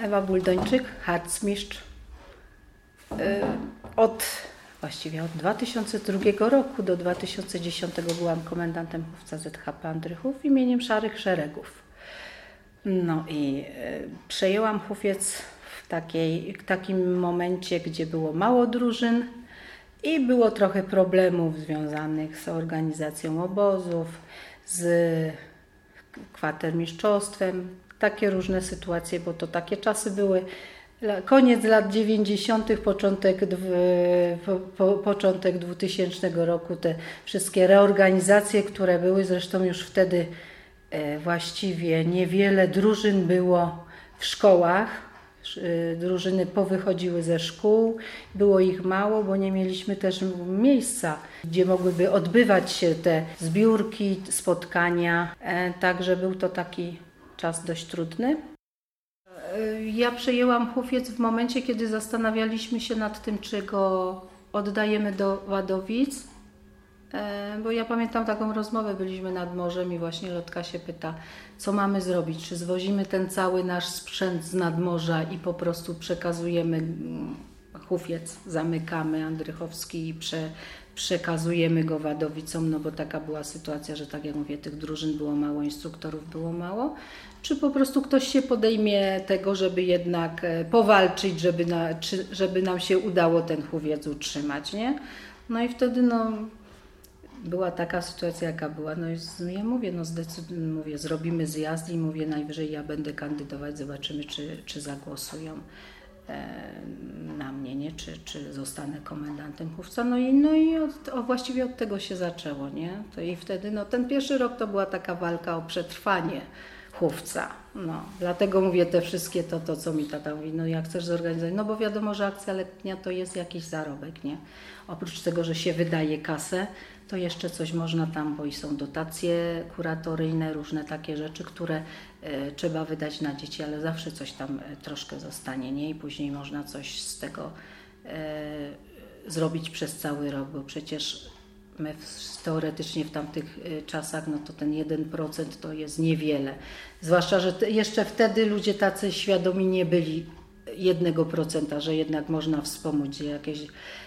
Ewa Buldończyk, harcmistrz. Właściwie od 2002 roku do 2010 byłam komendantem chówca ZHP Andrychów imieniem Szarych Szeregów. No i przejęłam chówiec w takim momencie, gdzie było mało drużyn i było trochę problemów związanych z organizacją obozów, z kwatermistrzostwem, takie różne sytuacje, bo to takie czasy były. Koniec lat 90., początek 2000 roku, te wszystkie reorganizacje, które były, zresztą już wtedy właściwie niewiele drużyn było w szkołach. Drużyny powychodziły ze szkół, było ich mało, bo nie mieliśmy też miejsca, gdzie mogłyby odbywać się te zbiórki, spotkania, także był to taki czas dość trudny. Ja przejęłam chówiec w momencie, kiedy zastanawialiśmy się nad tym, czy go oddajemy do Wadowic, bo ja pamiętam taką rozmowę, byliśmy nad morzem i właśnie Lotka się pyta, co mamy zrobić, czy zwozimy ten cały nasz sprzęt z nadmorza i po prostu przekazujemy chówiec, zamykamy Andrychowski i przekazujemy go Wadowicom, no bo taka była sytuacja, że tak jak mówię, tych drużyn było mało, instruktorów było mało, czy po prostu ktoś się podejmie tego, żeby jednak powalczyć, żeby nam się udało ten chówiec utrzymać, nie? No i wtedy była taka sytuacja, jaka była. No i ja mówię, mówię, zrobimy zjazd i mówię, najwyżej ja będę kandydować, zobaczymy, czy zagłosują na mnie, nie? Czy zostanę komendantem chówca. Właściwie od tego się zaczęło, nie? To i wtedy, ten pierwszy rok to była taka walka o przetrwanie chówca. Dlatego mówię te wszystkie to co mi tata mówi, jak chcesz zorganizować, bo wiadomo, że akcja letnia to jest jakiś zarobek, nie? Oprócz tego, że się wydaje kasę, to jeszcze coś można tam, bo i są dotacje kuratoryjne, różne takie rzeczy, które trzeba wydać na dzieci, ale zawsze coś tam troszkę zostanie, nie? I później można coś z tego zrobić przez cały rok, bo przecież my teoretycznie w tamtych czasach, to ten 1% to jest niewiele. Zwłaszcza, że jeszcze wtedy ludzie tacy świadomi nie byli 1%, że jednak można wspomóc jakieś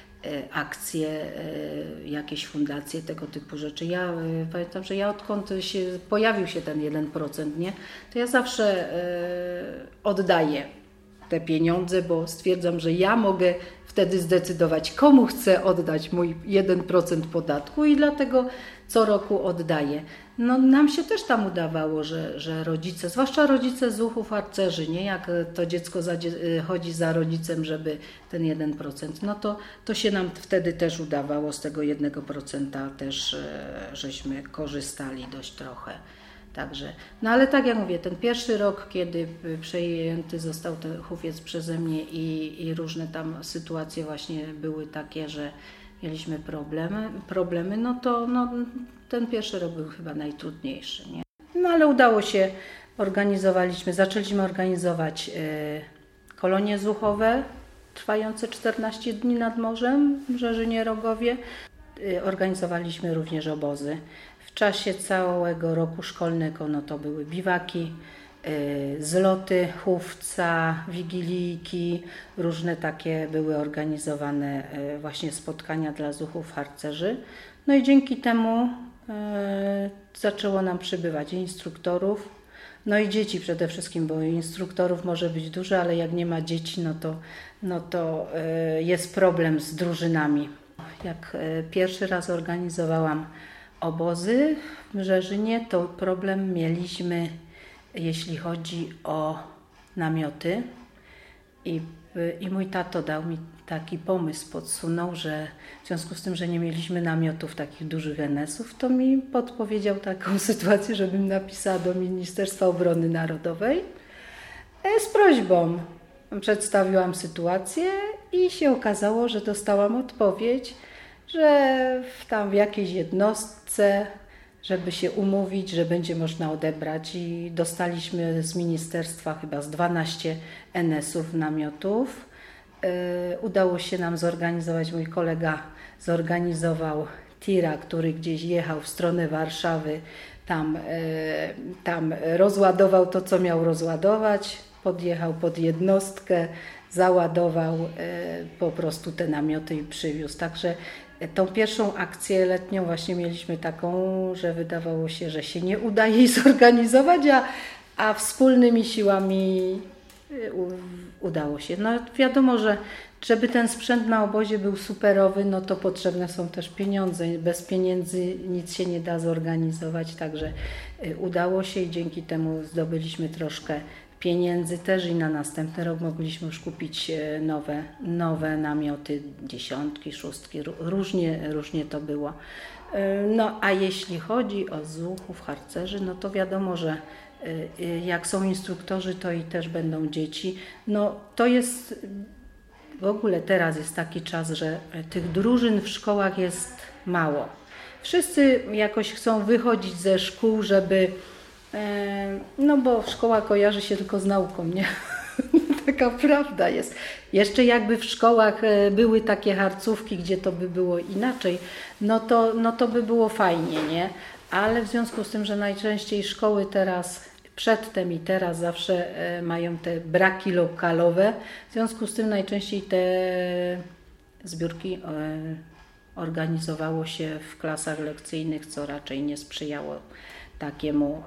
akcje, jakieś fundacje, tego typu rzeczy. Ja pamiętam, że odkąd pojawił się ten 1%, nie, to ja zawsze oddaję te pieniądze, bo stwierdzam, że ja mogę wtedy zdecydować, komu chcę oddać mój 1% podatku i dlatego co roku oddaję. Nam się też tam udawało, że rodzice, zwłaszcza rodzice zuchów, harcerzy, nie? Jak to dziecko chodzi za rodzicem, żeby ten 1%, to się nam wtedy też udawało, z tego 1% też żeśmy korzystali dość trochę. Także, ale tak jak mówię, ten pierwszy rok, kiedy przejęty został ten chówiec przeze mnie i różne tam sytuacje właśnie były takie, że mieliśmy problemy, ten pierwszy rok był chyba najtrudniejszy, nie? Ale udało się, zaczęliśmy organizować kolonie zuchowe trwające 14 dni nad morzem w Żerzynie Rogowie. Organizowaliśmy również obozy. W czasie całego roku szkolnego to były biwaki, zloty chówca, wigilijki, różne takie były organizowane właśnie spotkania dla zuchów harcerzy. I dzięki temu zaczęło nam przybywać instruktorów, i dzieci przede wszystkim, bo instruktorów może być dużo, ale jak nie ma dzieci, to jest problem z drużynami. Jak pierwszy raz organizowałam obozy w Żerzynie, to problem mieliśmy, jeśli chodzi o namioty. I mój tato dał mi taki pomysł, podsunął, że w związku z tym, że nie mieliśmy namiotów takich dużych NS-ów, to mi podpowiedział taką sytuację, żebym napisała do Ministerstwa Obrony Narodowej z prośbą. Przedstawiłam sytuację i się okazało, że dostałam odpowiedź, że w jakiejś jednostce, żeby się umówić, że będzie można odebrać, i dostaliśmy z ministerstwa chyba z 12 NS-ów namiotów. Udało się nam zorganizować, mój kolega zorganizował tira, który gdzieś jechał w stronę Warszawy, tam rozładował to, co miał rozładować. podjechał pod jednostkę, załadował po prostu te namioty i przywiózł. Także tą pierwszą akcję letnią właśnie mieliśmy taką, że wydawało się, że się nie uda jej zorganizować, a wspólnymi siłami udało się. No wiadomo, że żeby ten sprzęt na obozie był superowy, no to potrzebne są też pieniądze. Bez pieniędzy nic się nie da zorganizować, także udało się i dzięki temu zdobyliśmy troszkę pieniędzy też i na następny rok mogliśmy już kupić nowe namioty, 10, 6, różnie to było. No a jeśli chodzi o zuchów, harcerzy, no to wiadomo, że jak są instruktorzy, to i też będą dzieci. No to jest, w ogóle teraz jest taki czas, że tych drużyn w szkołach jest mało. Wszyscy jakoś chcą wychodzić ze szkół, żeby, no bo szkoła kojarzy się tylko z nauką, nie? Taka prawda jest. Jeszcze jakby w szkołach były takie harcówki, gdzie to by było inaczej, no to by było fajnie, nie? Ale w związku z tym, że najczęściej szkoły teraz, przedtem i teraz zawsze mają te braki lokalowe, w związku z tym najczęściej te zbiórki organizowało się w klasach lekcyjnych, co raczej nie sprzyjało takiemu,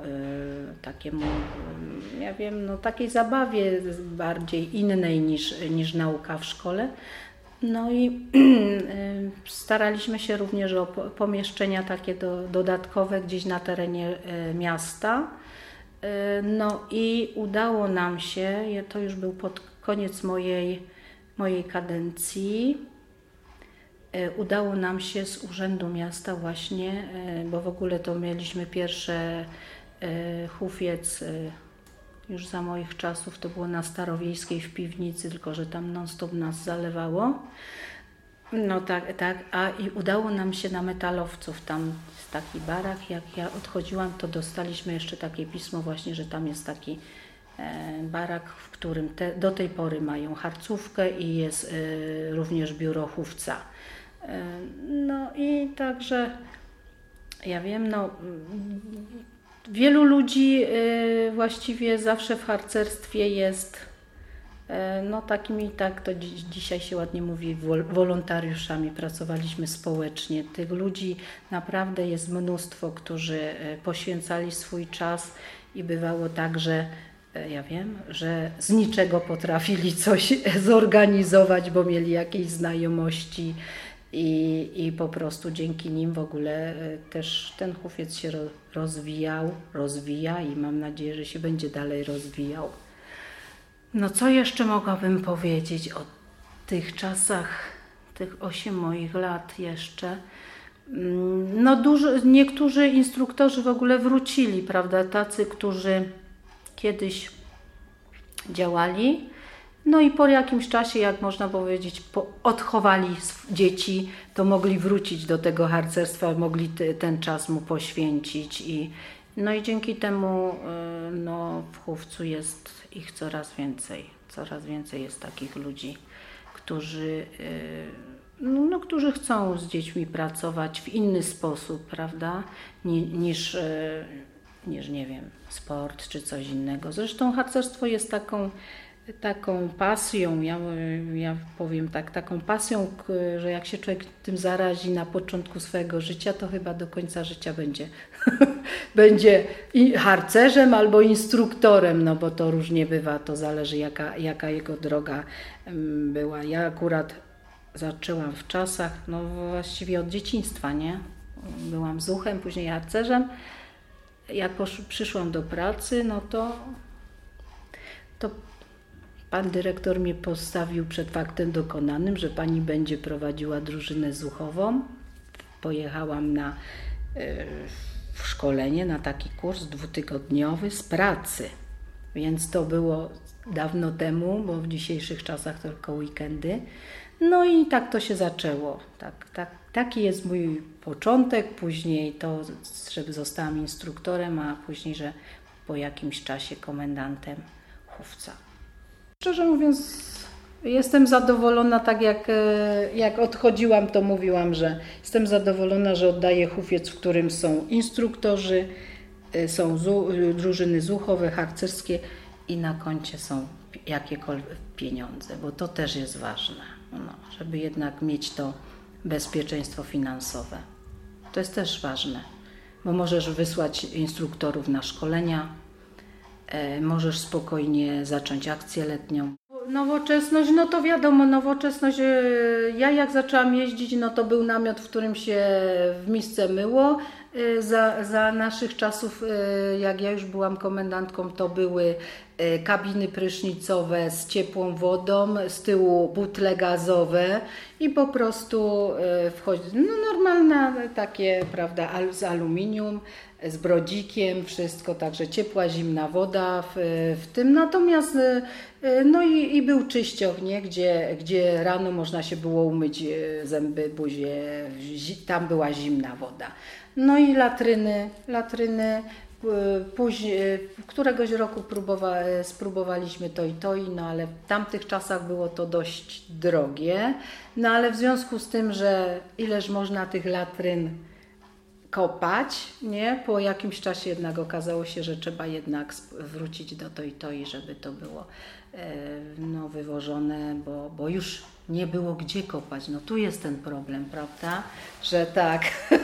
ja wiem, no takiej zabawie bardziej innej niż nauka w szkole. No i staraliśmy się również o pomieszczenia takie dodatkowe gdzieś na terenie miasta. No i udało nam się, to już był pod koniec mojej kadencji, udało nam się z Urzędu Miasta właśnie, bo w ogóle to mieliśmy pierwsze hufiec już za moich czasów, to było na Starowiejskiej w piwnicy, tylko że tam non-stop nas zalewało. No tak, i udało nam się na Metalowców, tam jest taki barak, jak ja odchodziłam, to dostaliśmy jeszcze takie pismo właśnie, że tam jest taki barak, w którym do tej pory mają harcówkę i jest również biuro chówca. No i także, ja wiem, no wielu ludzi właściwie zawsze w harcerstwie jest no takimi, tak to dzisiaj się ładnie mówi, wolontariuszami. Pracowaliśmy społecznie. Tych ludzi naprawdę jest mnóstwo, którzy poświęcali swój czas i bywało tak, że ja wiem, że z niczego potrafili coś zorganizować, bo mieli jakieś znajomości i po prostu dzięki nim w ogóle też ten hufiec się rozwija i mam nadzieję, że się będzie dalej rozwijał. No co jeszcze mogłabym powiedzieć o tych czasach, tych 8 moich lat jeszcze? No niektórzy instruktorzy w ogóle wrócili, prawda, tacy, którzy kiedyś działali, no i po jakimś czasie, jak można powiedzieć, odchowali dzieci, to mogli wrócić do tego harcerstwa, mogli ten czas mu poświęcić no i dzięki temu no, w chówcu jest ich coraz więcej jest takich ludzi, którzy chcą z dziećmi pracować w inny sposób, prawda, niż nie wiem, sport czy coś innego. Zresztą harcerstwo jest taką pasją, ja powiem tak, taką pasją, że jak się człowiek tym zarazi na początku swojego życia, to chyba do końca życia będzie i harcerzem albo instruktorem, no bo to różnie bywa, to zależy jaka jego droga była. Ja akurat zaczęłam w czasach, no właściwie od dzieciństwa, nie? Byłam zuchem, później harcerzem. Jak przyszłam do pracy, no to pan dyrektor mnie postawił przed faktem dokonanym, że pani będzie prowadziła drużynę zuchową. Pojechałam na szkolenie, na taki kurs 2-tygodniowy z pracy. Więc to było dawno temu, bo w dzisiejszych czasach tylko weekendy. No i tak to się zaczęło. Taki jest mój początek, później to, żeby zostałam instruktorem, a później, że po jakimś czasie komendantem chówca. Szczerze mówiąc, jestem zadowolona, tak jak odchodziłam, to mówiłam, że jestem zadowolona, że oddaję hufiec, w którym są instruktorzy, są drużyny zuchowe, harcerskie i na koncie są jakiekolwiek pieniądze, bo to też jest ważne, no, żeby jednak mieć to bezpieczeństwo finansowe. To jest też ważne, bo możesz wysłać instruktorów na szkolenia, możesz spokojnie zacząć akcję letnią. Nowoczesność, no to wiadomo, nowoczesność, ja jak zaczęłam jeździć, no to był namiot, w którym się w misce myło. Za naszych czasów, jak ja już byłam komendantką, to były kabiny prysznicowe z ciepłą wodą, z tyłu butle gazowe i po prostu wchodzi, no normalne takie, prawda, z aluminium, z brodzikiem, wszystko, także ciepła, zimna woda w tym. Natomiast no i był czyścioch, nie? Gdzie rano można się było umyć zęby, buzię, tam była zimna woda. No i latryny. Później, któregoś roku spróbowaliśmy to, no ale w tamtych czasach było to dość drogie. No ale w związku z tym, że ileż można tych latryn kopać, nie? Po jakimś czasie jednak okazało się, że trzeba jednak wrócić do to, żeby to było no, wywożone, bo już nie było gdzie kopać. No tu jest ten problem, prawda? Że tak,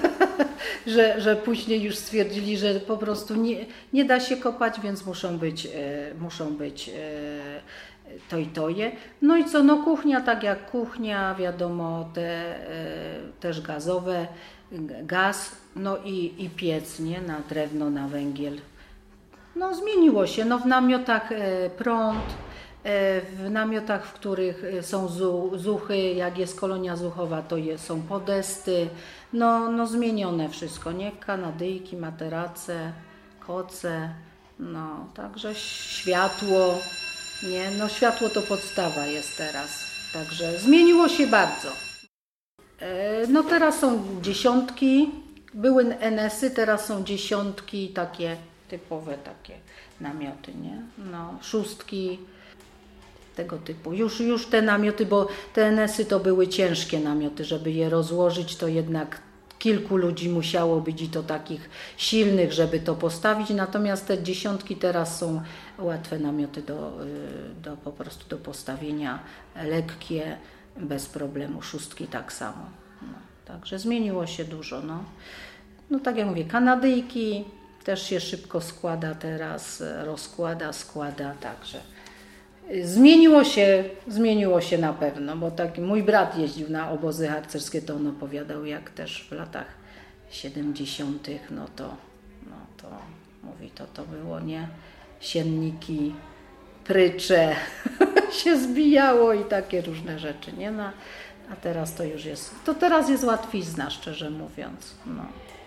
że później już stwierdzili, że po prostu nie da się kopać, więc muszą być to. No i co, no kuchnia, tak jak kuchnia, wiadomo, też gazowe, gaz, no i piec, nie? Na drewno, na węgiel. No zmieniło się, no w namiotach prąd, w namiotach, w których są zuchy, jak jest kolonia zuchowa, to są podesty, no zmienione wszystko, nie? Kanadyjki, materace, koce, no także światło, nie? No światło to podstawa jest teraz, także zmieniło się bardzo. No teraz są dziesiątki, były NS-y, teraz są dziesiątki, takie typowe takie namioty, nie? No szóstki, tego typu. Już te namioty, bo te NS-y to były ciężkie namioty, żeby je rozłożyć, to jednak kilku ludzi musiało być i to takich silnych, żeby to postawić, natomiast te dziesiątki teraz są łatwe namioty po prostu do postawienia, lekkie, bez problemu, szóstki tak samo. No, także zmieniło się dużo. No tak jak mówię, Kanadyjki też się szybko składa teraz, rozkłada, składa, także zmieniło się na pewno, bo tak mój brat jeździł na obozy harcerskie, to on opowiadał, jak też w latach 70. no to mówi, to było, nie? Sienniki, prycze się zbijało i takie różne rzeczy, nie? No, a teraz to już jest, teraz jest łatwizna, szczerze mówiąc, no.